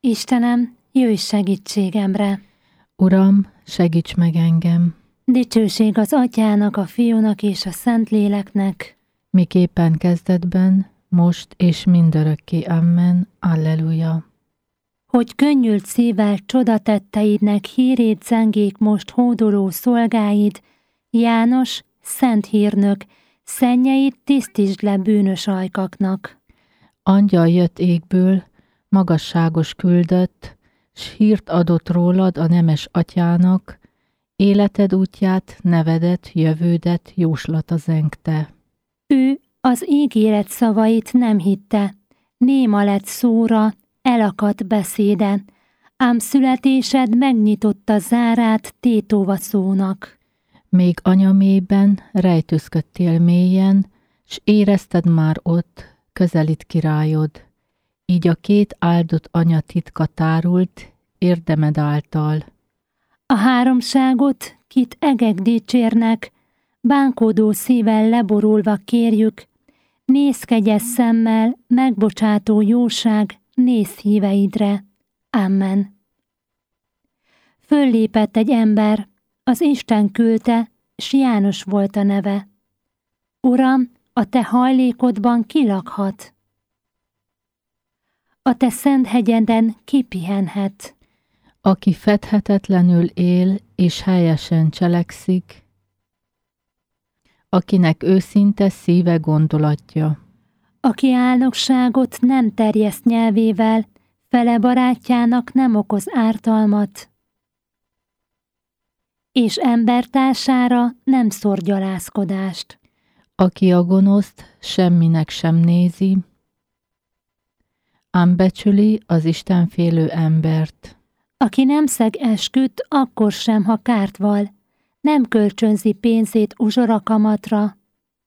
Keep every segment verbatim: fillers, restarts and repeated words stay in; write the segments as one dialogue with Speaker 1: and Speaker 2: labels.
Speaker 1: Istenem, jöjj segítségemre!
Speaker 2: Uram, segíts meg engem!
Speaker 1: Dicsőség az Atyának, a Fiúnak és a Szentléleknek,
Speaker 2: miképpen kezdetben, most és mindörökké. Amen. Alleluja!
Speaker 1: Hogy könnyült szívvel csodatetteidnek hírét zengék most hódoló szolgáid, János, szent hírnök, szennyeit tisztítsd le bűnös ajkaknak.
Speaker 2: Angyal jött égből, magasságos küldött, s hírt adott rólad a nemes atyának, életed útját, nevedet, jövődet jóslata zengte.
Speaker 1: Ő az ígéret szavait nem hitte, néma lett szóra, elakadt beszéde, ám születésed megnyitotta zárát tétova szónak.
Speaker 2: Még anyamében rejtőzködtél mélyen, s érezted már ott, közelít királyod. Így a két áldott anya titka tárult, érdemed által.
Speaker 1: A háromságot, kit egek dicsérnek, bánkódó szívvel leborulva kérjük, néz kegyes szemmel, megbocsátó jóság, néz híveidre. Amen. Föllépett egy ember, az Isten küldte, s János volt a neve. Uram, a te hajlékodban ki lakhat? A te szent hegyeden ki pihenhet?
Speaker 2: Aki fedhetetlenül él és helyesen cselekszik, akinek őszinte szíve gondolatja.
Speaker 1: Aki álnokságot nem terjeszt nyelvével, fele barátjának nem okoz ártalmat, és embertársára nem szór gyalázkodást.
Speaker 2: Aki a gonoszt semminek sem nézi, ám becsüli az istenfélő embert.
Speaker 1: Aki nem szeg esküt, akkor sem, ha kárt val, nem kölcsönzi pénzét uzsorakamatra,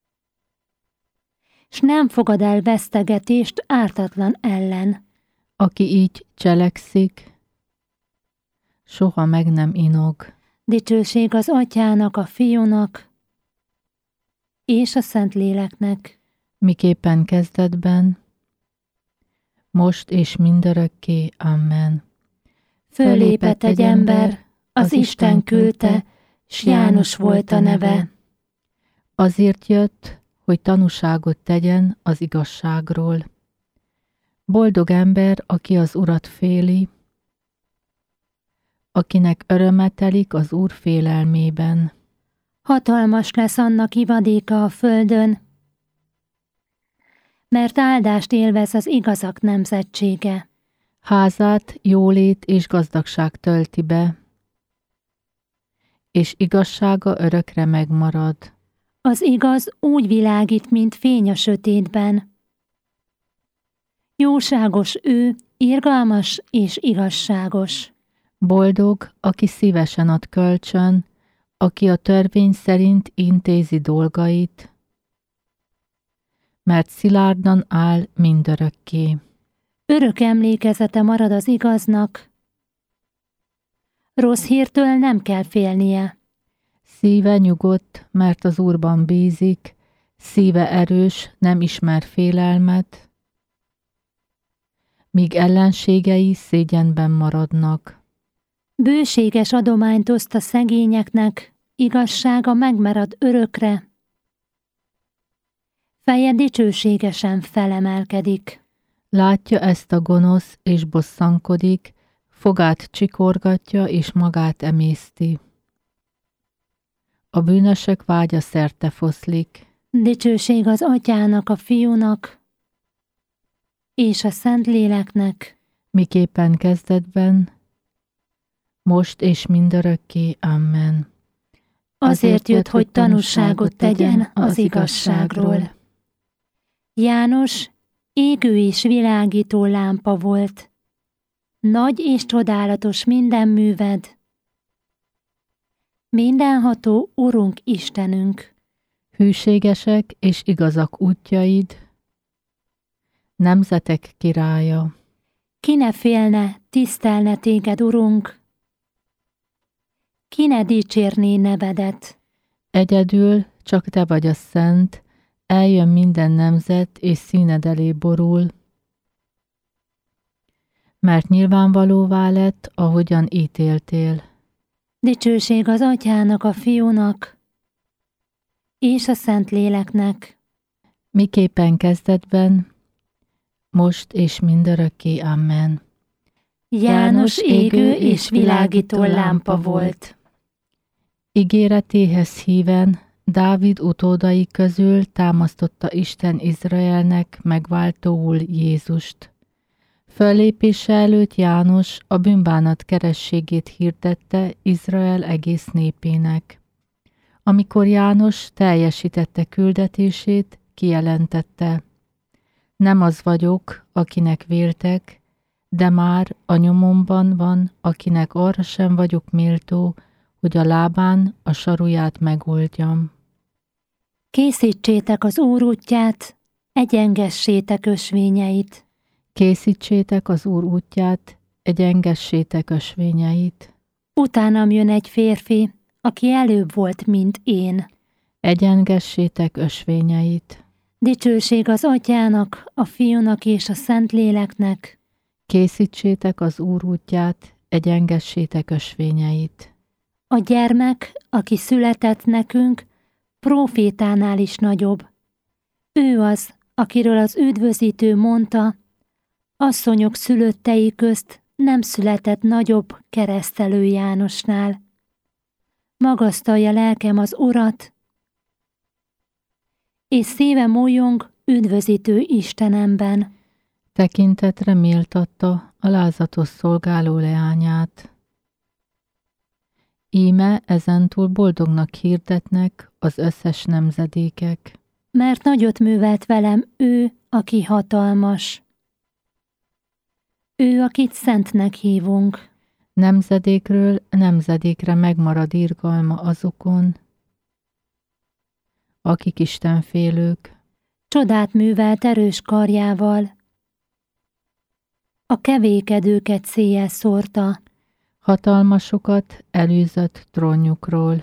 Speaker 1: s nem fogad el vesztegetést ártatlan ellen.
Speaker 2: Aki így cselekszik, soha meg nem inog.
Speaker 1: Dicsőség az Atyának, a Fiúnak és a Szentléleknek,
Speaker 2: miképpen kezdetben, most és mindörökké. Amen.
Speaker 1: Föllépett egy ember, az Isten küldte, s János volt a neve.
Speaker 2: Azért jött, hogy tanúságot tegyen az igazságról. Boldog ember, aki az Urat féli, akinek öröme telik az Úr félelmében.
Speaker 1: Hatalmas lesz annak ivadéka a földön, mert áldást élvez az igazak nemzetsége.
Speaker 2: Házát jólét és gazdagság tölti be, és igazsága örökre megmarad.
Speaker 1: Az igaz úgy világít, mint fény a sötétben. Jóságos ő, irgalmas és igazságos.
Speaker 2: Boldog, aki szívesen ad kölcsön, aki a törvény szerint intézi dolgait, mert szilárdan áll mindörökké.
Speaker 1: Örök emlékezete marad az igaznak, rossz hírtől nem kell félnie.
Speaker 2: Szíve nyugodt, mert az Úrban bízik, szíve erős, nem ismer félelmet, míg ellenségei szégyenben maradnak.
Speaker 1: Bőséges adományt oszt a szegényeknek, igazsága megmarad örökre. Feje dicsőségesen felemelkedik.
Speaker 2: Látja ezt a gonosz, és bosszankodik, fogát csikorgatja, és magát emészti. A bűnösök vágya szerte foszlik.
Speaker 1: Dicsőség az Atyának, a Fiúnak és a Szentléleknek,
Speaker 2: miképpen kezdetben, most és mindörökké. Amen.
Speaker 1: Azért jött, hogy tanúságot tegyen az igazságról. János égő és világító lámpa volt. Nagy és csodálatos minden műved. Mindenható Urunk Istenünk.
Speaker 2: Hűségesek és igazak útjaid, nemzetek királya.
Speaker 1: Ki ne félne, tisztelne téged, Urunk? Ki ne dicsérné nevedet?
Speaker 2: Egyedül csak te vagy a szent, eljön minden nemzet, és színed elé borul. mert nyilvánvalóvá lett, ahogyan ítéltél.
Speaker 1: Dicsőség az Atyának, a Fiúnak és a Szentléleknek,
Speaker 2: miképpen kezdetben, most és mindörökké. Amen.
Speaker 1: János égő és világító lámpa volt.
Speaker 2: Ígéretéhez híven Dávid utódai közül támasztotta Isten Izraelnek megváltóul Jézust. Föllépése előtt János a bűnbánat kerességét hirdette Izrael egész népének. Amikor János teljesítette küldetését, kijelentette: nem az vagyok, akinek véltek, de már a nyomomban van, akinek arra sem vagyok méltó, hogy a lábán a saruját megoldjam.
Speaker 1: Készítsétek az Úr útját, egyengessétek ösvényeit.
Speaker 2: Készítsétek az Úr útját, egyengessétek ösvényeit.
Speaker 1: Utánam jön egy férfi, aki előbb volt, mint én.
Speaker 2: Egyengessétek ösvényeit.
Speaker 1: Dicsőség az Atyának, a Fiúnak és a Szentléleknek.
Speaker 2: Készítsétek az Úr útját, egyengessétek ösvényeit.
Speaker 1: A gyermek, aki született nekünk, prófétánál is nagyobb. Ő az, akiről az üdvözítő mondta: asszonyok szülöttei közt nem született nagyobb Keresztelő Jánosnál. Magasztalja lelkem az Urat, és szívem újjong üdvözítő Istenemben.
Speaker 2: Tekintetre méltatta a lázatos szolgáló leányát. Íme ezentúl boldognak hirdetnek az összes nemzedékek.
Speaker 1: Mert nagyot művelt velem ő, aki hatalmas. Ő, akit szentnek hívunk.
Speaker 2: Nemzedékről nemzedékre megmarad irgalma azokon, akik istenfélők.
Speaker 1: Csodát művelt erős karjával. A kevékedőket széjjel szórta.
Speaker 2: Hatalmasokat elűzött trónjukról.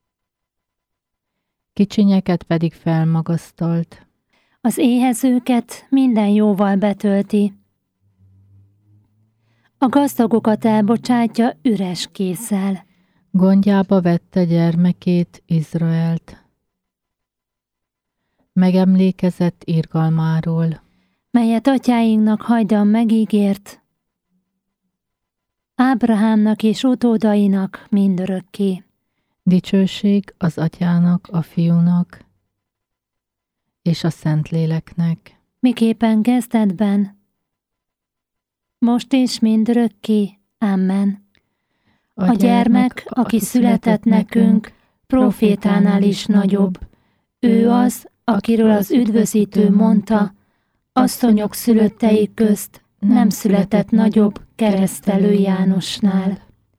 Speaker 2: Kicsinyeket pedig felmagasztalt.
Speaker 1: Az éhezőket minden jóval betölti. A gazdagokat elbocsátja üres késszel.
Speaker 2: Gondjába vette gyermekét, Izraelt. Megemlékezett irgalmáról,
Speaker 1: melyet atyáinknak hajdan megígért, Ábrahámnak és utódainak mindörökké.
Speaker 2: Dicsőség az Atyának, a Fiúnak és a Szentléleknek.
Speaker 1: Miképpen kezdetben, most és mindörökké. Amen. A, a gyermek, aki született nekünk, profétánál is nagyobb. Ő az, akiről az üdvözítő mondta: asszonyok szülöttei közt nem született nagyobb Keresztelő Jánosnál.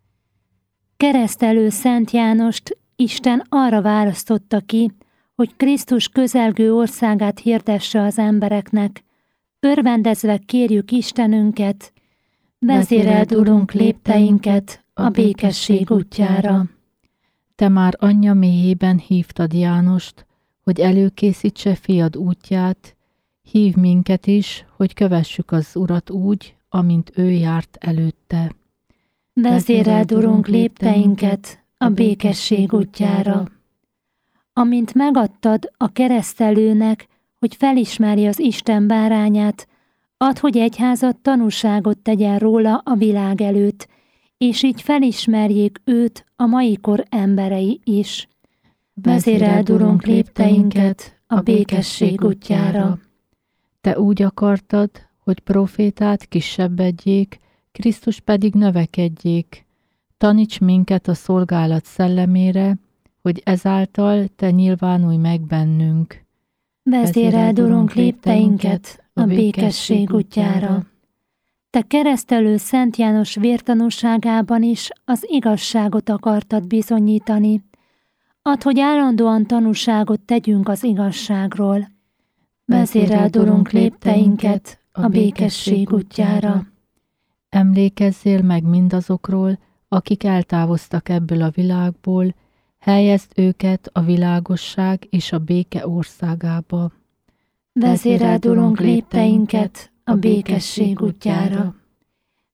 Speaker 1: Keresztelő Szent Jánost Isten arra választotta ki, hogy Krisztus közelgő országát hirdesse az embereknek. Örvendezve kérjük Istenünket, vezéreld Urunk lépteinket a békesség útjára.
Speaker 2: Te már anyja mélyében hívtad Jánost, hogy előkészítse fiad útját, hív minket is, hogy kövessük az Urat úgy, amint ő járt előtte.
Speaker 1: Vezéreld Urunk lépteinket a békesség útjára. Amint megadtad a keresztelőnek, hogy felismerje az Isten bárányát, add, hogy egyházad tanúságot tegyen róla a világ előtt, és így felismerjék őt a mai kor emberei is. Vezéreld Urunk lépteinket a békesség útjára.
Speaker 2: Te úgy akartad, hogy profétát kisebbedjék, Krisztus pedig növekedjék. Taníts minket a szolgálat szellemére, hogy ezáltal te nyilvánulj meg bennünk.
Speaker 1: Vezéreld Urunk lépteinket a békesség útjára. Te keresztelő Szent János vértanúságában is az igazságot akartad bizonyítani. Add, hogy állandóan tanúságot tegyünk az igazságról. Vezéreld Urunk lépteinket a békesség útjára.
Speaker 2: Emlékezzél meg mindazokról, akik eltávoztak ebből a világból, helyezd őket a világosság és a béke országába.
Speaker 1: Vezéreld Urunk lépteinket a békesség útjára.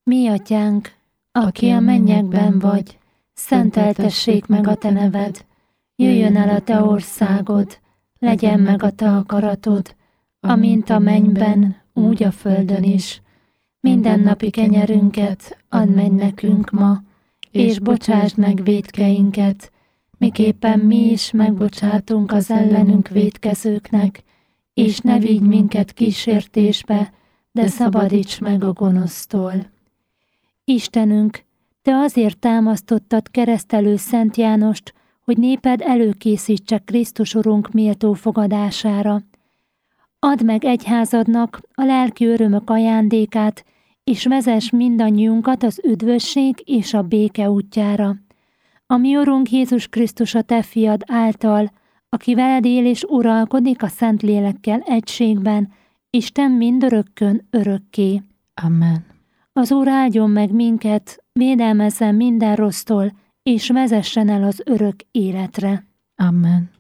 Speaker 1: Mi atyánk, aki a mennyekben vagy, szenteltessék meg a te neved, jöjjön el a te országod, legyen meg a te akaratod, amint a mennyben, úgy a földön is. Mindennapi kenyerünket add meg nekünk ma, és bocsásd meg vétkeinket, miképpen mi is megbocsátunk az ellenünk vétkezőknek, és ne vigy minket kísértésbe, de szabadíts meg a gonosztól. Istenünk, te azért támasztottad keresztelő Szent Jánost, hogy néped előkészítse Krisztus Urunk méltó fogadására. Add meg egyházadnak a lelki örömök ajándékát, és vezess mindannyiunkat az üdvösség és a béke útjára. A mi Urunk Jézus Krisztus a te fiad által, aki veled él és uralkodik a Szentlélekkel egységben, Isten mindörökkön örökké.
Speaker 2: Amen.
Speaker 1: Az Úr áldjon meg minket, védelmezzen minden rossztól, és vezessen el az örök életre.
Speaker 2: Amen.